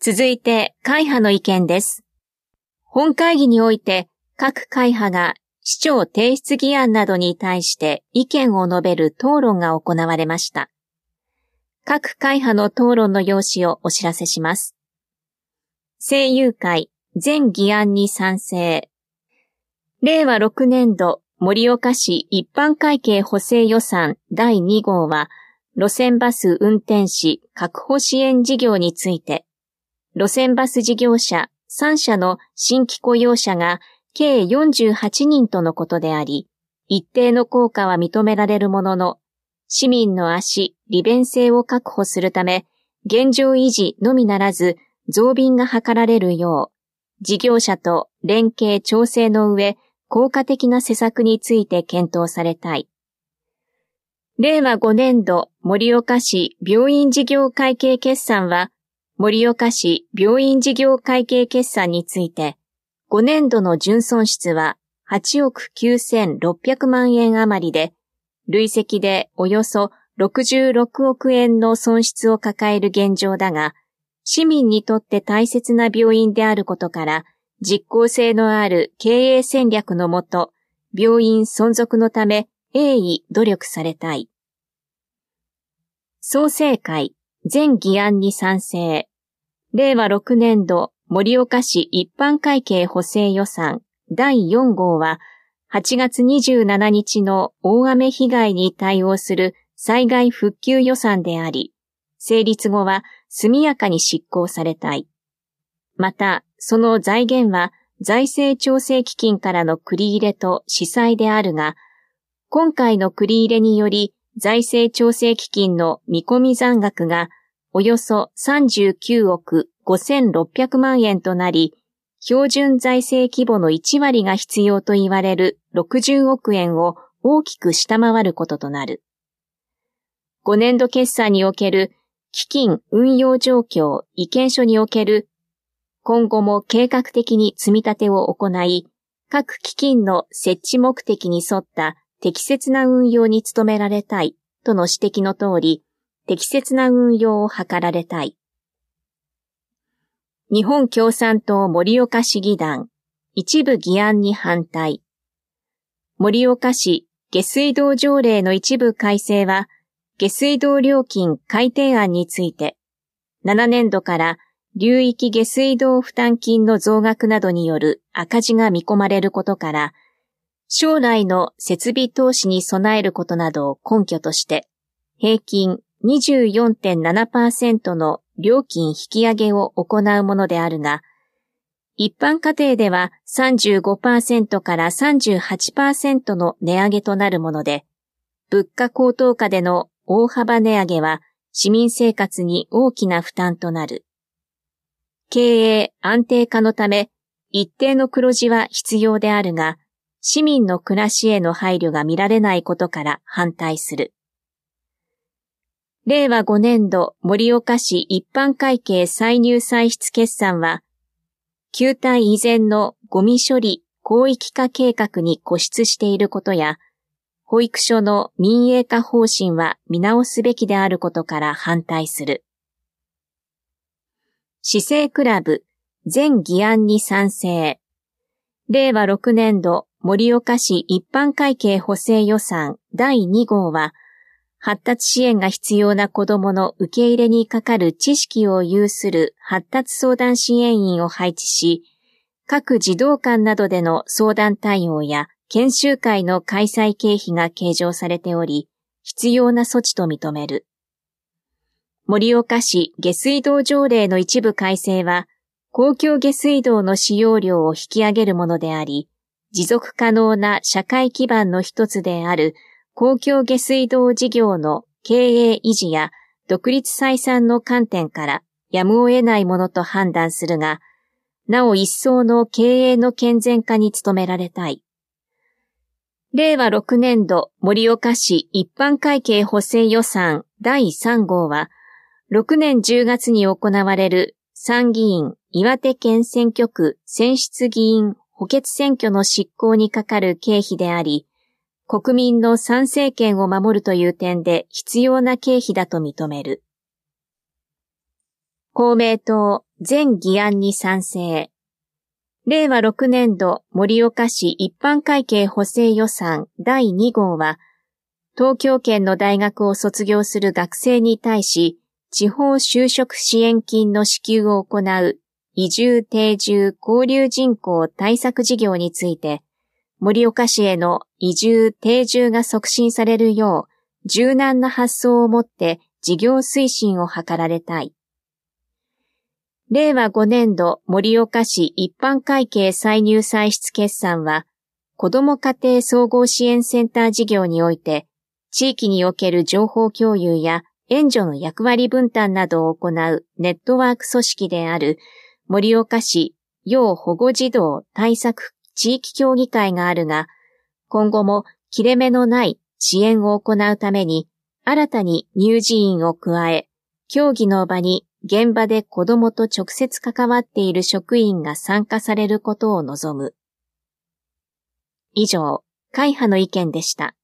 続いて、会派の意見です。本会議において、各会派が市長提出議案などに対して意見を述べる討論が行われました。各会派の討論の要旨をお知らせします。政友会、全議案に賛成。令和6年度盛岡市一般会計補正予算第2号は、路線バス運転士確保支援事業について、路線バス事業者3社の新規雇用者が計48人とのことであり、一定の効果は認められるものの、市民の足、利便性を確保するため、現状維持のみならず、増便が図られるよう、事業者と連携調整の上、効果的な施策について検討されたい。令和5年度盛岡市病院事業会計決算は、盛岡市病院事業会計決算について、5年度の純損失は8億9600万円余りで、累積でおよそ66億円の損失を抱える現状だが、市民にとって大切な病院であることから、実効性のある経営戦略のもと、病院存続のため鋭意努力されたい。創成会、全議案に賛成。令和6年度盛岡市一般会計補正予算第4号は、8月27日の大雨被害に対応する災害復旧予算であり、成立後は速やかに執行されたい。また、その財源は財政調整基金からの繰り入れと支債であるが、今回の繰り入れにより財政調整基金の見込み残額がおよそ39億5600万円となり、標準財政規模の1割が必要と言われる60億円を大きく下回ることとなる。5年度決算における基金運用状況意見書における今後も計画的に積み立てを行い、各基金の設置目的に沿った適切な運用に努められたいとの指摘の通り、適切な運用を図られたい。日本共産党盛岡市議団、一部議案に反対。盛岡市下水道条例の一部改正は、下水道料金改定案について、7年度から流域下水道負担金の増額などによる赤字が見込まれることから、将来の設備投資に備えることなどを根拠として、平均 24.7% の料金引き上げを行うものであるが、一般家庭では 35% から 38% の値上げとなるもので、物価高騰下での大幅値上げは市民生活に大きな負担となる。経営安定化のため一定の黒字は必要であるが、市民の暮らしへの配慮が見られないことから反対する。令和5年度盛岡市一般会計歳入歳出決算は、旧態依然のゴミ処理広域化計画に固執していることや、保育所の民営化方針は見直すべきであることから反対する。市政クラブ全議案に賛成。令和6年度盛岡市一般会計補正予算第2号は、発達支援が必要な子どもの受け入れにかかる知識を有する発達相談支援員を配置し、各児童館などでの相談対応や研修会の開催経費が計上されており、必要な措置と認める。盛岡市下水道条例の一部改正は、公共下水道の使用量を引き上げるものであり、持続可能な社会基盤の一つである公共下水道事業の経営維持や独立採算の観点からやむを得ないものと判断するが、なお一層の経営の健全化に努められたい。令和6年度盛岡市一般会計補正予算第3号は、6年10月に行われる参議院岩手県選挙区選出議員補欠選挙の執行にかかる経費であり、国民の参政権を守るという点で必要な経費だと認める。 公明党全議案に賛成。令和6年度盛岡市一般会計補正予算第2号は、東京圏の大学を卒業する学生に対し、地方就職支援金の支給を行う移住定住交流人口対策事業について、盛岡市への移住定住が促進されるよう、柔軟な発想をもって事業推進を図られたい。令和5年度盛岡市一般会計歳入歳出決算は、子ども家庭総合支援センター事業において、地域における情報共有や援助の役割分担などを行うネットワーク組織である盛岡市要保護児童対策地域協議会があるが、今後も切れ目のない支援を行うために、新たに乳児院を加え、協議の場に現場で子どもと直接関わっている職員が参加されることを望む。以上、会派の意見でした。